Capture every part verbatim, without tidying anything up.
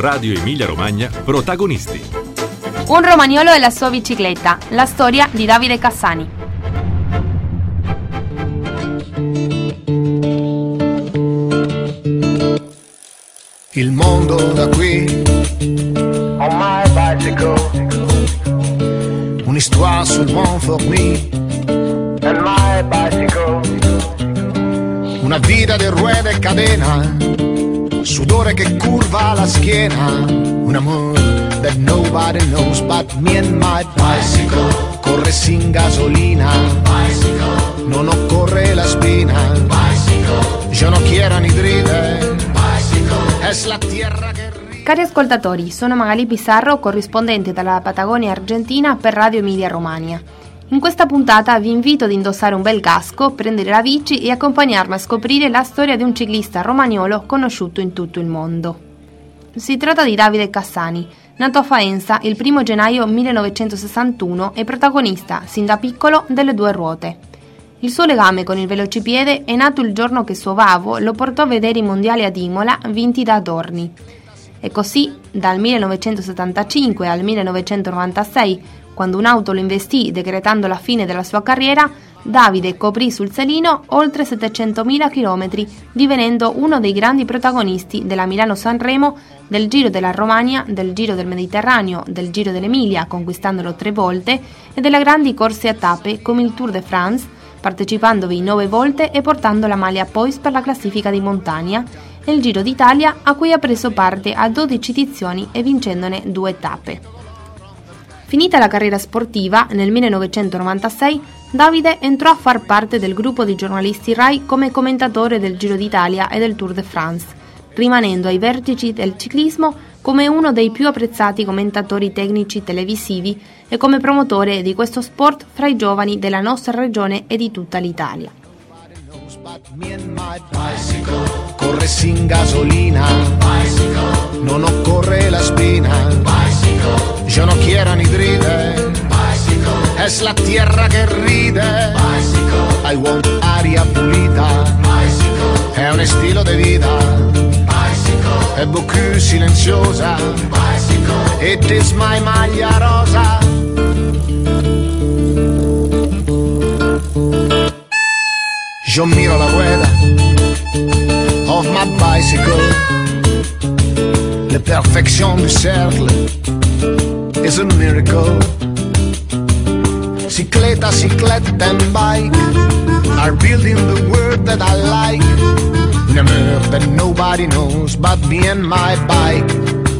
Radio Emilia Romagna, protagonisti. Un romagnolo e la sua bicicletta, la storia di Davide Cassani. Il mondo da qui, on my bicycle, un'histoire souvent fournie, and my bicycle, una vita di ruede e cadena, sudore che curva la schiena, un amore that nobody knows but me and my bicycle, corre sin gasolina, bicycle, non occorre la spina, bicycle, yo no quiero ni dride, bicycle, es la tierra che... Cari ascoltatori, sono Magali Pissarro, corrispondente dalla Patagonia Argentina per Radio Emilia Romagna. In questa puntata vi invito ad indossare un bel casco, prendere la bici e accompagnarmi a scoprire la storia di un ciclista romagnolo conosciuto in tutto il mondo. Si tratta di Davide Cassani, nato a Faenza il primo gennaio millenovecentosessantuno e protagonista, sin da piccolo, delle due ruote. Il suo legame con il velocipiede è nato il giorno che suo babbo lo portò a vedere i mondiali ad Imola vinti da Adorni. E così, dal millenovecentosettantacinque al millenovecentonovantasei, quando un'auto lo investì decretando la fine della sua carriera, Davide coprì sul Selino oltre settecentomila chilometri, divenendo uno dei grandi protagonisti della Milano-Sanremo, del Giro della Romagna, del Giro del Mediterraneo, del Giro dell'Emilia, conquistandolo tre volte, e delle grandi corse a tappe come il Tour de France, partecipandovi nove volte e portando la maglia Pois per la classifica di montagna, e il Giro d'Italia, a cui ha preso parte a dodici edizioni e vincendone due tappe. Finita la carriera sportiva, nel millenovecentonovantasei, Davide entrò a far parte del gruppo di giornalisti Rai come commentatore del Giro d'Italia e del Tour de France, rimanendo ai vertici del ciclismo come uno dei più apprezzati commentatori tecnici televisivi e come promotore di questo sport fra i giovani della nostra regione e di tutta l'Italia. Corre sin gasolina, bicycle, non occorre la spina, bicycle, yo no quiero ni dride, bicycle, es la tierra che ride, bicycle, I want aria pulita, bicycle, è un estilo de vida, bicycle, è beaucoup silenziosa, bicycle, it is my maglia rosa. Yo miro la rueda of my bicycle, la perfection du cercle is a miracle. Cicletta, cicletta and bike are building the world that I like, in a world that nobody knows but me and my bike.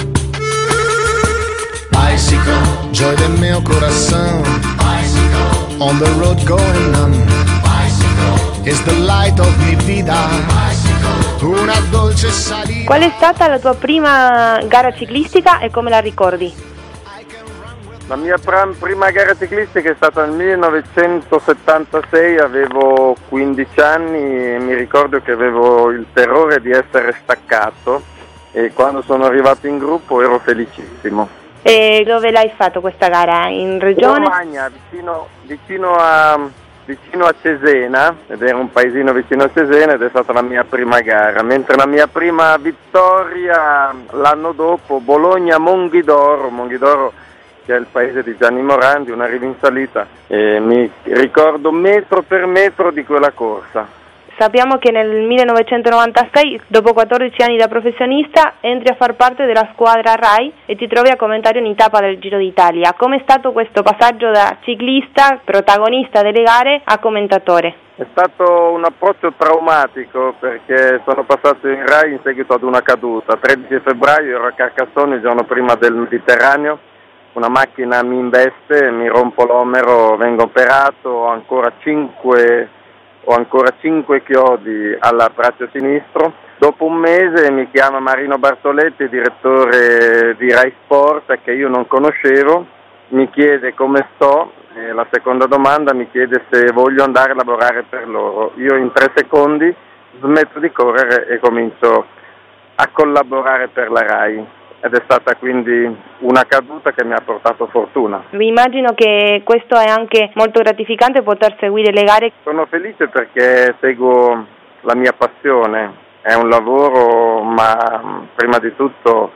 Bicycle, joy del mio corazón, bicycle, on the road going on, bicycle, is the light of mi vida, bicycle, una dolce salita. Qual è stata la tua prima gara ciclistica e come la ricordi? La mia prima gara ciclistica è stata nel millenovecentosettantasei, avevo quindici anni e mi ricordo che avevo il terrore di essere staccato e quando sono arrivato in gruppo ero felicissimo. E dove l'hai fatto questa gara? In regione? In Romagna, vicino, vicino, a, vicino a Cesena, ed era un paesino vicino a Cesena ed è stata la mia prima gara, mentre la mia prima vittoria l'anno dopo Bologna-Monghidoro, Monghidoro che è il paese di Gianni Morandi, una riva in salita, e mi ricordo metro per metro di quella corsa. Sappiamo che nel millenovecentonovantasei, dopo quattordici anni da professionista, entri a far parte della squadra Rai e ti trovi a commentare un'etapa del Giro d'Italia. Com'è stato questo passaggio da ciclista, protagonista delle gare, a commentatore? È stato un approccio traumatico perché sono passato in Rai in seguito ad una caduta. tredici febbraio ero a Carcassonne il giorno prima del Mediterraneo. Una macchina mi investe, mi rompo l'omero, vengo operato, ho ancora cinque, ho ancora cinque chiodi al braccio sinistro. Dopo un mese mi chiama Marino Bartoletti, direttore di Rai Sport, che io non conoscevo, mi chiede come sto, e la seconda domanda mi chiede se voglio andare a lavorare per loro. Io in tre secondi smetto di correre e comincio a collaborare per la Rai. Ed è stata quindi una caduta che mi ha portato fortuna. Vi immagino che questo è anche molto gratificante, poter seguire le gare. Sono felice perché seguo la mia passione, è un lavoro ma prima di tutto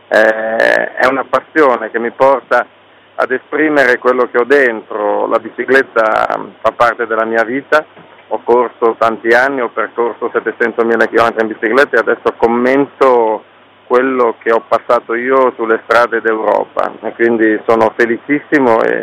eh, è una passione che mi porta ad esprimere quello che ho dentro. La bicicletta fa parte della mia vita, ho corso tanti anni, ho percorso settecentomila chilometri in bicicletta e adesso commento quello che ho passato io sulle strade d'Europa e quindi sono felicissimo e,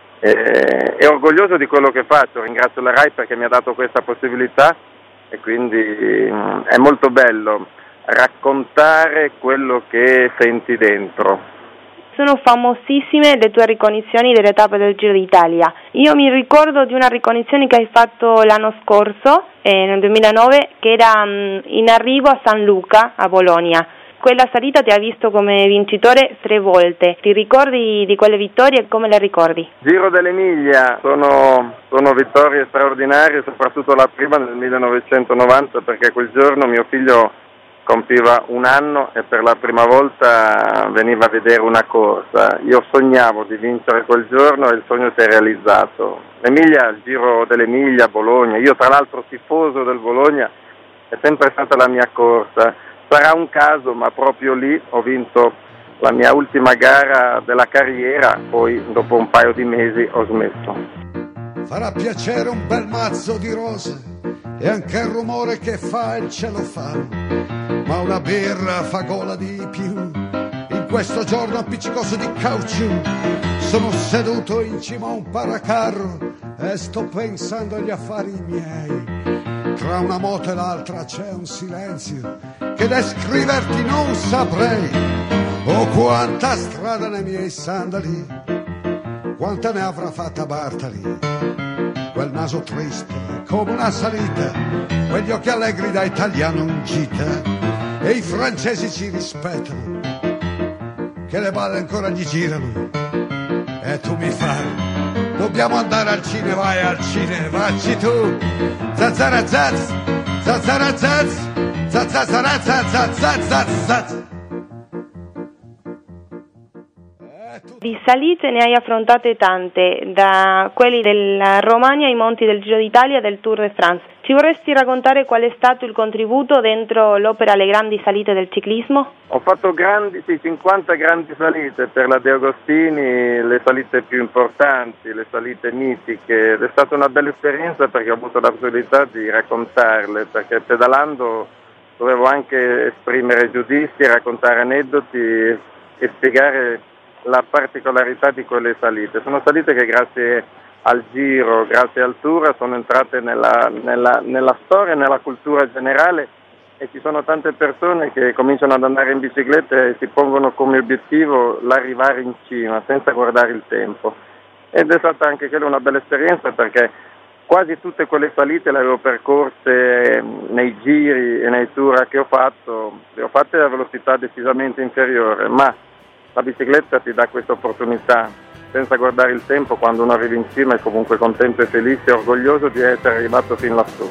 e, e orgoglioso di quello che faccio. Ringrazio la RAI perché mi ha dato questa possibilità e quindi mh, è molto bello raccontare quello che senti dentro. Sono famosissime le tue ricognizioni delle tappe del Giro d'Italia. Io mi ricordo di una ricognizione che hai fatto l'anno scorso, eh, nel duemilanove, che era mh, in arrivo a San Luca, a Bologna. Quella salita ti ha visto come vincitore tre volte. Ti ricordi di quelle vittorie e come le ricordi? Giro dell'Emilia, sono, sono vittorie straordinarie, soprattutto la prima nel millenovecentonovanta, perché quel giorno mio figlio compiva un anno e per la prima volta veniva a vedere una corsa. Io sognavo di vincere quel giorno e il sogno si è realizzato. L'Emilia, il Giro dell'Emilia, Bologna, io tra l'altro tifoso del Bologna, è sempre stata la mia corsa. Sarà un caso, ma proprio lì ho vinto la mia ultima gara della carriera, poi dopo un paio di mesi ho smesso. Farà piacere un bel mazzo di rose e anche il rumore che fa il celofano, ma una birra fa gola di più. In questo giorno appiccicoso di caucciù sono seduto in cima a un paracarro e sto pensando agli affari miei. Tra una moto e l'altra c'è un silenzio che descriverti non saprei. Oh, quanta strada nei miei sandali, quanta ne avrà fatta Bartali. Quel naso triste come una salita, quegli occhi allegri da italiano in gita, e i francesi ci rispettano, che le balle ancora gli girano. E tu mi fai, dobbiamo andare al cinema, vai al cinema, vacci tu. Zazzara zazz, zazzara zazz, zazzara zazz, zazzara zazz. Di salite ne hai affrontate tante, da quelli della Romagna ai monti del Giro d'Italia e del Tour de France. Ci vorresti raccontare qual è stato il contributo dentro l'opera Le grandi salite del ciclismo? Ho fatto grandi, sì, cinquanta grandi salite per la De Agostini, le salite più importanti, le salite mitiche, ed è stata una bella esperienza perché ho avuto la possibilità di raccontarle, perché pedalando dovevo anche esprimere giudizi, raccontare aneddoti e spiegare la particolarità di quelle salite. Sono salite che grazie al Giro, grazie al Tour, sono entrate nella, nella, nella storia e nella cultura generale, e ci sono tante persone che cominciano ad andare in bicicletta e si pongono come obiettivo l'arrivare in cima senza guardare il tempo. Ed è stata anche quella una bella esperienza perché quasi tutte quelle salite le avevo percorse nei giri e nei tour che ho fatto, le ho fatte a velocità decisamente inferiore, ma la bicicletta ti dà questa opportunità, senza guardare il tempo, quando uno arriva in cima è comunque contento e felice e orgoglioso di essere arrivato fin lassù.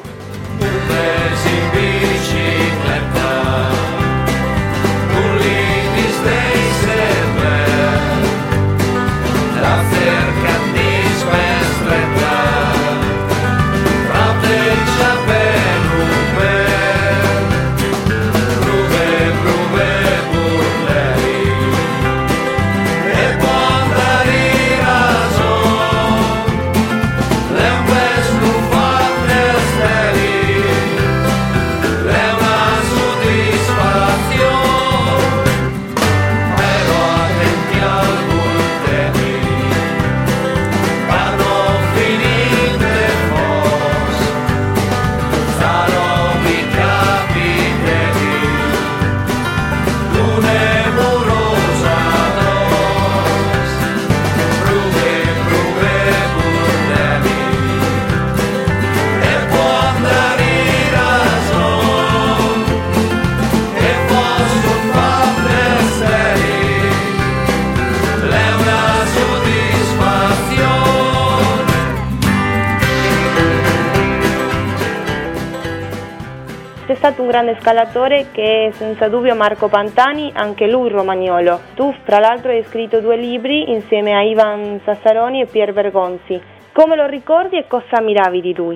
Sei stato un grande scalatore che è senza dubbio Marco Pantani, anche lui romagnolo. Tu tra l'altro hai scritto due libri insieme a Ivan Sassaroni e Pier Bergonzi. Come lo ricordi e cosa ammiravi di lui?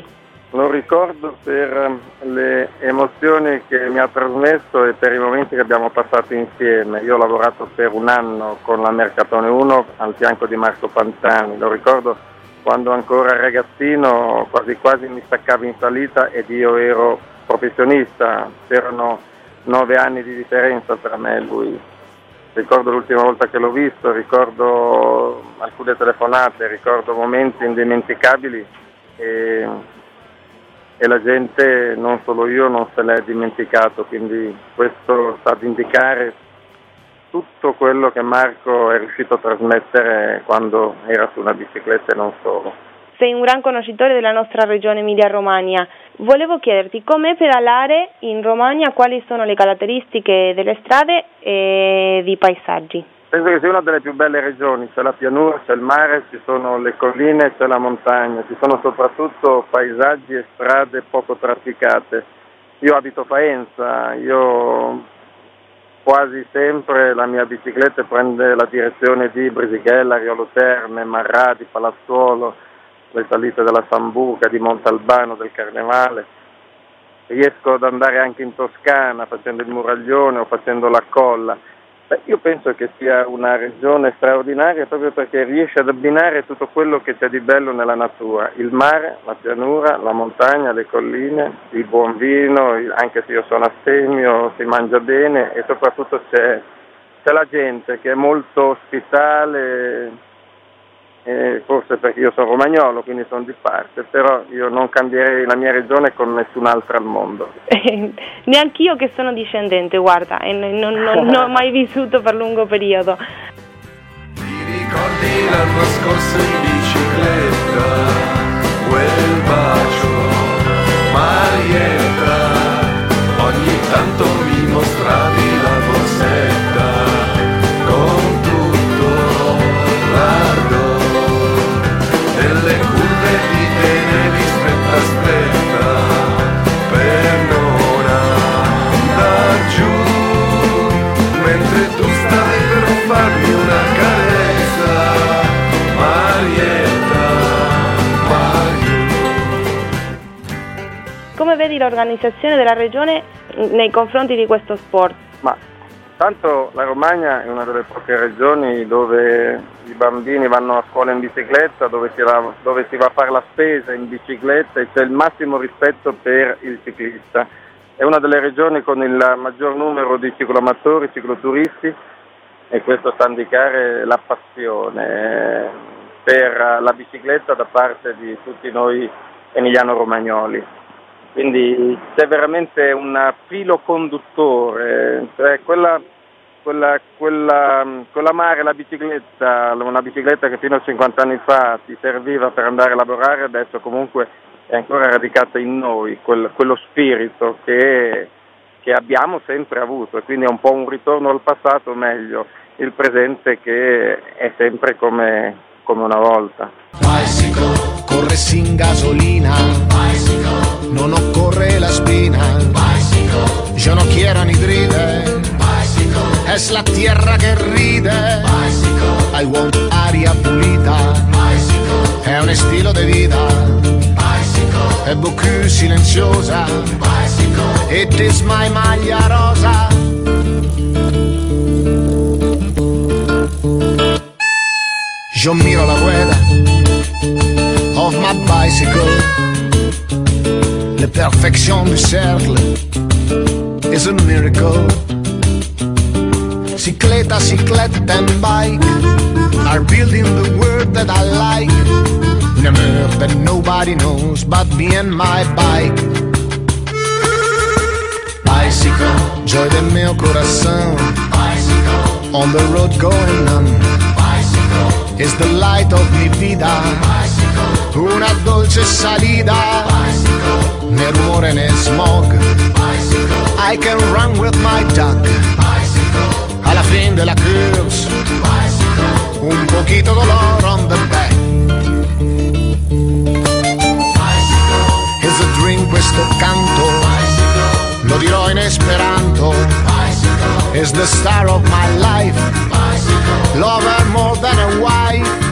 Lo ricordo per le emozioni che mi ha trasmesso e per i momenti che abbiamo passato insieme. Io ho lavorato per un anno con la Mercatone uno al fianco di Marco Pantani. Lo ricordo quando ancora ragazzino, quasi quasi mi staccavo in salita ed io ero professionista. C'erano nove anni di differenza tra me e lui. Ricordo l'ultima volta che l'ho visto, ricordo alcune telefonate, ricordo momenti indimenticabili e... e la gente, non solo io, non se l'è dimenticato, quindi questo sta ad indicare tutto quello che Marco è riuscito a trasmettere quando era su una bicicletta e non solo. Sei un gran conoscitore della nostra regione Emilia-Romagna. Volevo chiederti com'è pedalare in Romagna, quali sono le caratteristiche delle strade e di paesaggi. Penso che sia una delle più belle regioni, c'è la pianura, c'è il mare, ci sono le colline, c'è la montagna, ci sono soprattutto paesaggi e strade poco trafficate. Io abito a Faenza, io quasi sempre la mia bicicletta prende la direzione di Brisighella, Riolo Terme, Marradi, Palazzuolo, le salite della Sambuca, di Montalbano, del Carnevale. Riesco ad andare anche in Toscana facendo il Muraglione o facendo la Colla. Beh, io penso che sia una regione straordinaria proprio perché riesce ad abbinare tutto quello che c'è di bello nella natura, il mare, la pianura, la montagna, le colline, il buon vino, anche se io sono astemio, si mangia bene e soprattutto c'è, c'è la gente che è molto ospitale, eh, forse perché io sono romagnolo, quindi sono di parte, però io non cambierei la mia regione con nessun'altra al mondo. Neanch'io che sono discendente, guarda, e non, non, non ho mai vissuto per lungo periodo. Ti ricordi l'anno scorso in bicicletta, quel bacio, Marietta, ogni tanto mi mostravi la borsetta, con tutto l'ardo, delle curve ti tenevi stretta stretta, per non andar giù, mentre tu stavi per farmi una carezza, Marietta, Marietta. Come vedi l'organizzazione della regione nei confronti di questo sport? Ma tanto la Romagna è una delle poche regioni dove i bambini vanno a scuola in bicicletta, dove si va, dove si va a fare la spesa in bicicletta e c'è il massimo rispetto per il ciclista. È una delle regioni con il maggior numero di cicloamatori, cicloturisti e questo sta a indicare la passione per la bicicletta da parte di tutti noi emiliano-romagnoli. Quindi c'è veramente un filo conduttore, cioè quella, quella, quella, quell'amare la bicicletta, una bicicletta che fino a cinquanta anni fa ti serviva per andare a lavorare, adesso comunque è ancora radicata in noi, quel, quello spirito che, che abbiamo sempre avuto, e quindi è un po' un ritorno al passato, meglio il presente che è sempre come, come una volta. Bicycle, corre sin gasolina. Bicycle, non occorre la spina. Bicycle, yo no quiero ni gride. Bicycle, es la tierra che ride. Bicycle, I want aria pulita. Bicycle, è un estilo de vida. Bicycle, è beaucoup silenziosa. Bicycle, it is my maglia rosa. Yo miro la rueda of my bicycle. La perfection du cercle is a miracle. Cicletta, cicletta and bike are building the world that I like. In a move that nobody knows but me and my bike. Bicycle, joy del mio corazón. Bicycle, on the road going on. Is the light of mi vida. Bicycle, una dolce salida. Bicycle, né rumore né smog. Bicycle, I can run with my duck. Bicycle, alla fin della course. Bicycle, un poquito dolor on the back. Bicycle, is a dream questo canto. Bicycle, lo dirò in esperanto. Bicycle, is the star of my life. Bicycle, lover more than a wife.